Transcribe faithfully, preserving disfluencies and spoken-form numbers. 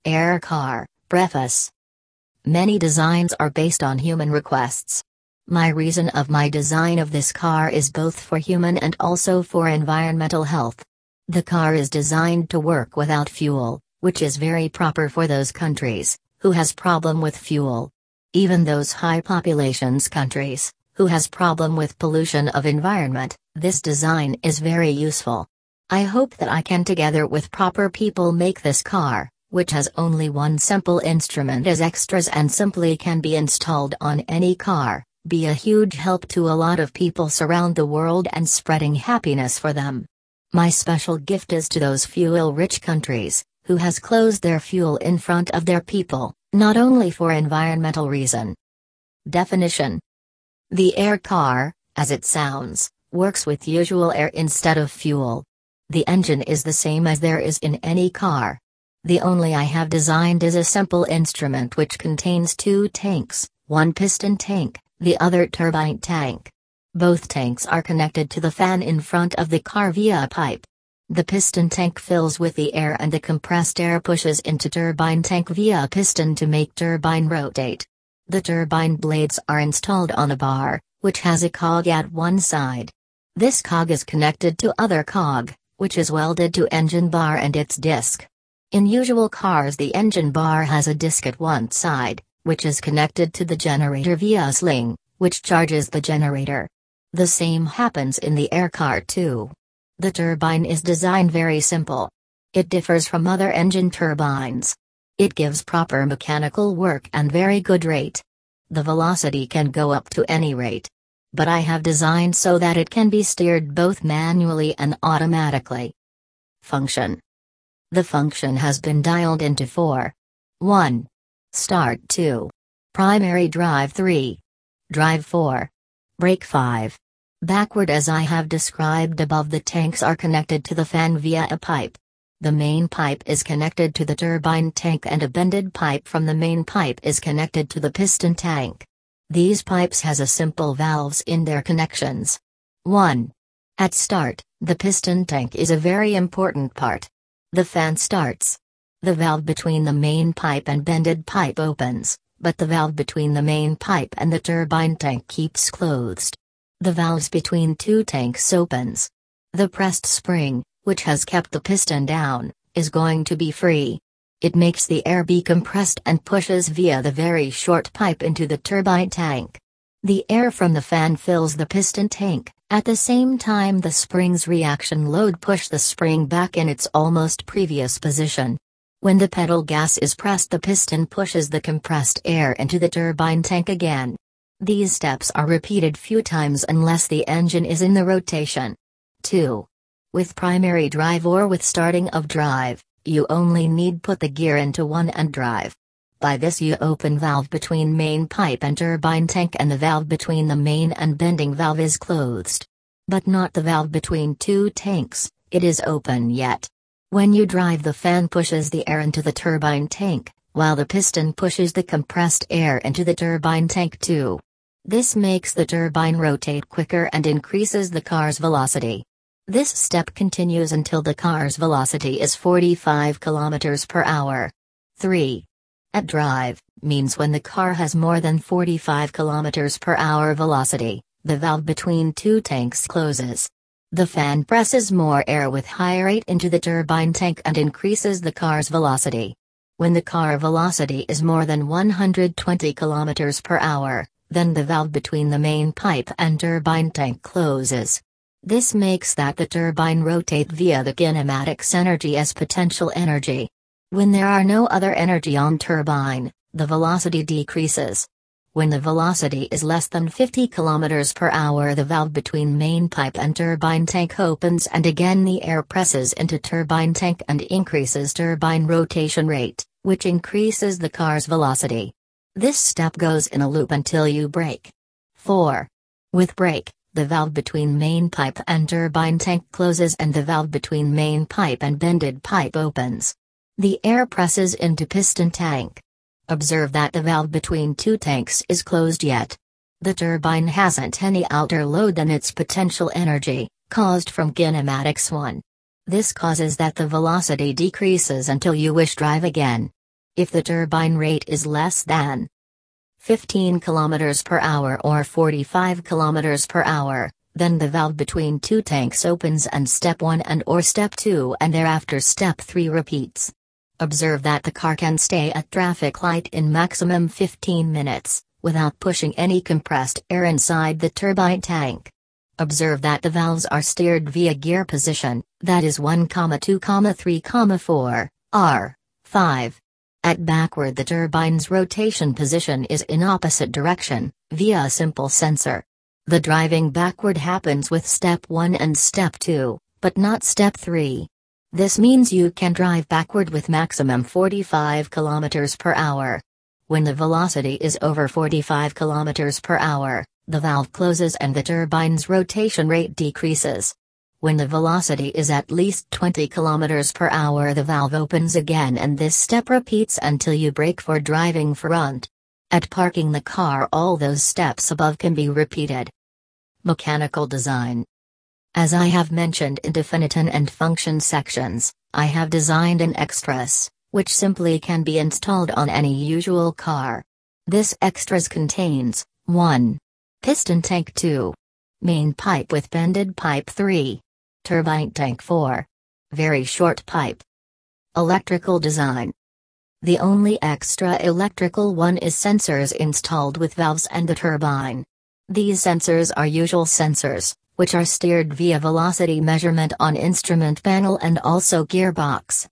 Air car. Preface. Many designs are based on human requests. My reason of my design of this car is both for human and also for environmental health. The car is designed to work without fuel, which is very proper for those countries who has problem with fuel. Even those high populations countries who has problem with pollution of environment, this design is very useful. I hope that I can together with proper people make this car, which has only one simple instrument as extras and simply can be installed on any car, be a huge help to a lot of people surround the world and spreading happiness for them. My special gift is to those fuel-rich countries, who has closed their fuel in front of their people, not only for environmental reason. Definition. The air car, as it sounds, works with usual air instead of fuel. The engine is the same as there is in any car. The only I have designed is a simple instrument which contains two tanks, one piston tank, the other turbine tank. Both tanks are connected to the fan in front of the car via a pipe. The piston tank fills with the air and the compressed air pushes into turbine tank via a piston to make turbine rotate. The turbine blades are installed on a bar, which has a cog at one side. This cog is connected to other cog, which is welded to engine bar and its disc. In usual cars the engine bar has a disc at one side, which is connected to the generator via a sling, which charges the generator. The same happens in the air car too. The turbine is designed very simple. It differs from other engine turbines. It gives proper mechanical work and very good rate. The velocity can go up to any rate. But I have designed so that it can be steered both manually and automatically. Function. The function has been dialed into four. one. Start two. Primary drive three. Drive four. Brake five. Backward as I have described above, the tanks are connected to the fan via a pipe. The main pipe is connected to the turbine tank and a bended pipe from the main pipe is connected to the piston tank. These pipes has a simple valves in their connections. one. At start, the piston tank is a very important part. The fan starts. The valve between the main pipe and bended pipe opens, but the valve between the main pipe and the turbine tank keeps closed. The valves between two tanks opens. The pressed spring, which has kept the piston down, is going to be free. It makes the air be compressed and pushes via the very short pipe into the turbine tank. The air from the fan fills the piston tank, at the same time the spring's reaction load push the spring back in its almost previous position. When the pedal gas is pressed, the piston pushes the compressed air into the turbine tank again. These steps are repeated few times unless the engine is in the rotation. two. With primary drive or with starting of drive, you only need put the gear into one and drive. By this you open valve between main pipe and turbine tank and the valve between the main and bending valve is closed. But not the valve between two tanks, it is open yet. When you drive, the fan pushes the air into the turbine tank, while the piston pushes the compressed air into the turbine tank too. This makes the turbine rotate quicker and increases the car's velocity. This step continues until the car's velocity is forty-five kilometers per hour. three. At drive, means when the car has more than forty-five kilometers per hour velocity, the valve between two tanks closes. The fan presses more air with high rate into the turbine tank and increases the car's velocity. When the car velocity is more than one hundred twenty kilometers per hour, then the valve between the main pipe and turbine tank closes. This makes that the turbine rotate via the kinematics energy as potential energy. When there are no other energy on turbine, the velocity decreases. When the velocity is less than fifty kilometers per hour, the valve between main pipe and turbine tank opens and again the air presses into turbine tank and increases turbine rotation rate, which increases the car's velocity. This step goes in a loop until you brake. four. With brake, the valve between main pipe and turbine tank closes and the valve between main pipe and bended pipe opens. The air presses into piston tank. Observe that the valve between two tanks is closed yet. The turbine hasn't any outer load than its potential energy, caused from kinematics one. This causes that the velocity decreases until you wish drive again. If the turbine rate is less than fifteen kilometers per hour or forty-five kilometers per hour, then the valve between two tanks opens and step one and or step two and thereafter step three repeats. Observe that the car can stay at traffic light in maximum fifteen minutes, without pushing any compressed air inside the turbine tank. Observe that the valves are steered via gear position, that is one, two, three, four, R, five. At backward the turbine's rotation position is in opposite direction, via a simple sensor. The driving backward happens with step one and step two, but not step three. This means you can drive backward with maximum forty-five kilometers per hour. When the velocity is over forty-five kilometers per hour, the valve closes and the turbine's rotation rate decreases. When the velocity is at least twenty kilometers per hour, the valve opens again and this step repeats until you brake for driving front. At parking the car, all those steps above can be repeated. Mechanical design. As I have mentioned in definition and function sections, I have designed an extras, which simply can be installed on any usual car. This extras contains one. Piston tank two. Main pipe with bended pipe three. Turbine tank four. Very short pipe. Electrical design. The only extra electrical one is sensors installed with valves and the turbine. These sensors are usual sensors, which are steered via velocity measurement on instrument panel and also gearbox.